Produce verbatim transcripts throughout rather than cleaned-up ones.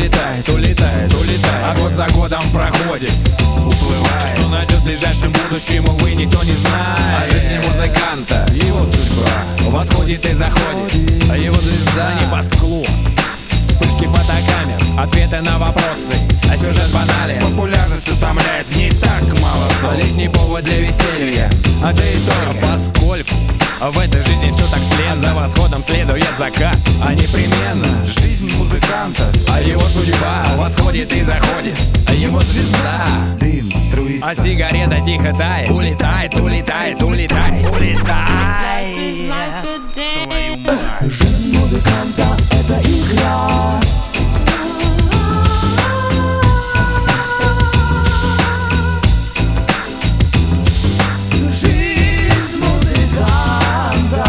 улетает, улетает, улетает. А год за годом проходит, уплывает. Что найдет в ближайшем будущем, увы, никто не знает. А жизнь музыканта, его судьба восходит и заходит, а его звезда небосклон. Вспышки фотокамер, ответы на вопросы, а сюжет банален. Популярность утомляет, в ней так мало толку. Лишний повод для веселья, а да и только. Поскольку в этой жизни все так тленно, за восходом следует закат, а непременно Жизнь музыканта, а его судьба восходит и заходит, а его звезда. дым струится, А сигарета тихо тает, улетает, улетает, улетает, улетает. твою мать. Жизнь музыканта — это игра. Жизнь музыканта.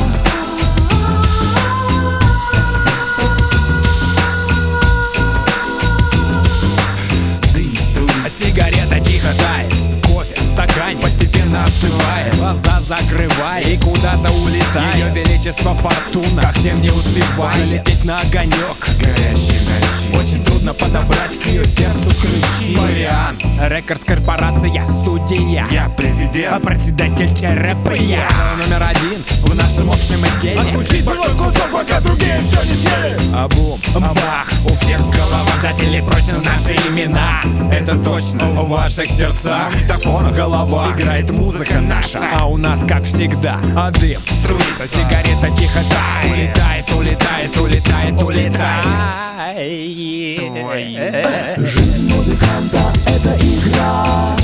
Дым А струится, сигарета тихо тает, кофе в стакане постепенно остывает, глаза закрывает и куда-то улетает. Ее величество фортуна ко всем не успевает залететь на огонек. горящий ночи. Очень трудно подобрать к ее сердцу ключи. Вариант. Рекордс корпорация, студия, Я а президент. председатель ЧРП. Я номер один в нашем общем отделе. Откусить большой кусок, пока другие все не съели. А бум, бах, у всех в головах задели прочно наши имена. Это точно. В ваших сердцах, На диктофонах голова играет музыка наша. а у нас, как всегда, а дым Струится. сигарета тихо тает, улетает, улетает, улетает, улетает. Твою. Жизнь музыканта — это игра.